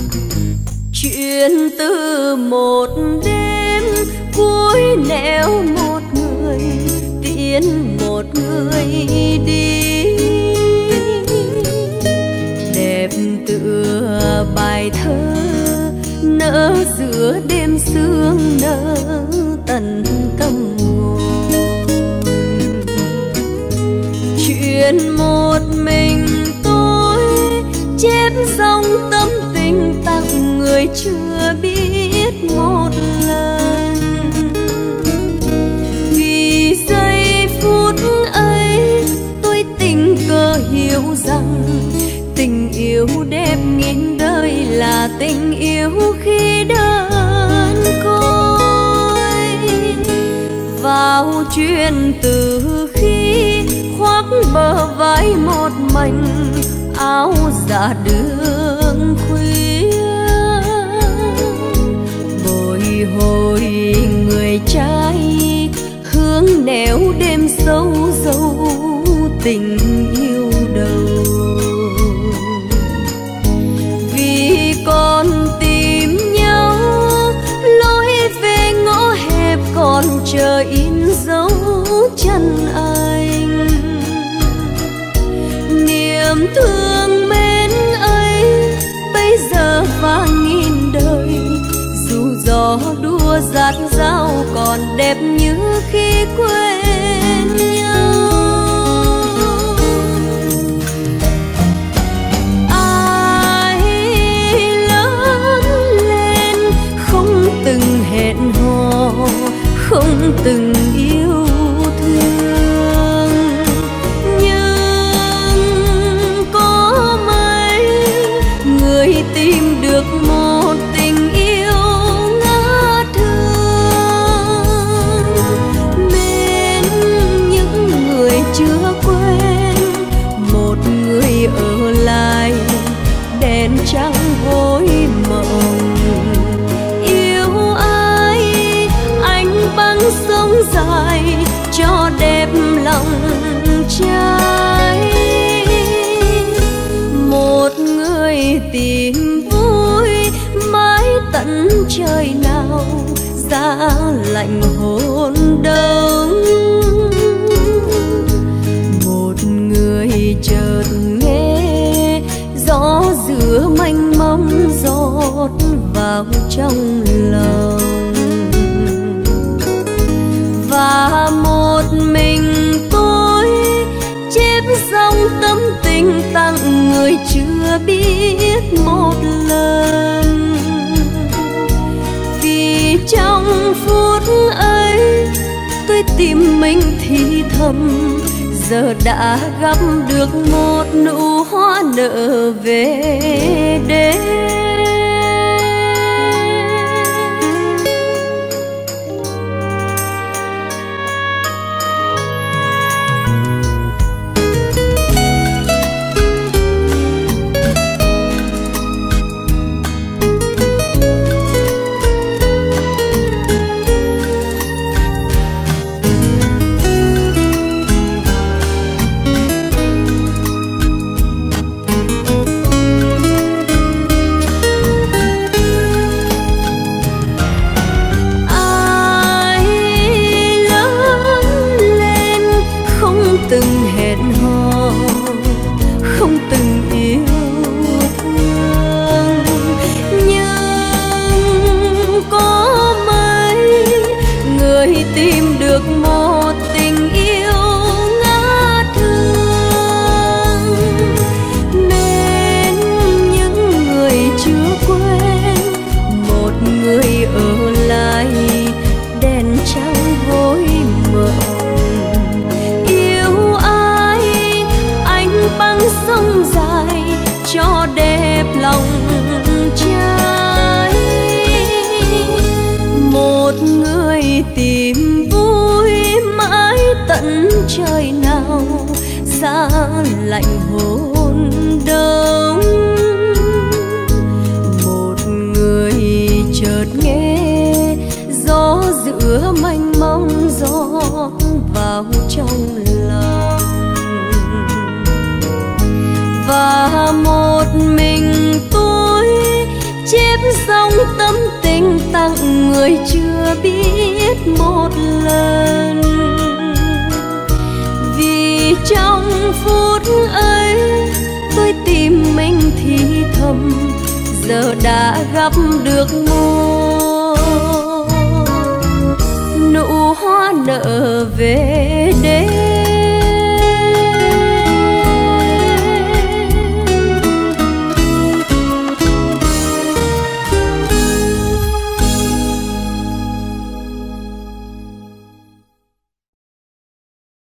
Chuyện từ một đêm cuối nẻo một người tiễn một người đi, đẹp tựa bài thơ nở giữa đêm sương nở tận tâm hồn. Chuyện một mình tôi chép dòng tâm tình tặng người chưa biết một lần. Vì giây phút ấy tôi tình cờ hiểu rằng tình yêu đẹp nghìn đời là tình yêu khi đơn côi. Vào chuyện từ khi khoác bờ vai một mình áo dạ đường khuya, bồi hồi người trai hướng nẻo đêm sâu dấu tình yêu đầu. Vì còn tìm nhau lối về ngõ hẹp còn chờ in dấu chân anh. Niềm thương mến ấy bây giờ vang nghìn đời, dù gió đua dạt dao còn đẹp như khi quên nhau. Ai lớn lên không từng hẹn hò, không từng yêu thương, nhưng có mấy người tìm được một tình yêu ngát thương. Bên những người chưa quên, một người ở lại đèn trắng hối mộng. Yêu ai anh băng sông dài cho đẹp lòng trai. Một người tìm vui mãi tận trời nào, giá lạnh hôn đông. Một người chợt nghe gió giữa mênh mông rót vào trong lòng. Và một mình tôi chép dòng tâm tình tặng người chưa biết một lần. Vì trong phút ấy tôi tìm mình thì thầm, giờ đã gặp được một nụ hoa nở về đêm. Tìm vui mãi tận trời nào, giá lạnh hôn đông. Một người chợt nghe gió giữa mênh mông gió vào trong lòng. Và một mình tôi tặng người chưa biết một lần. Vì trong phút ấy tôi tìm mình thì thầm, giờ đã gặp được một nụ hoa nở về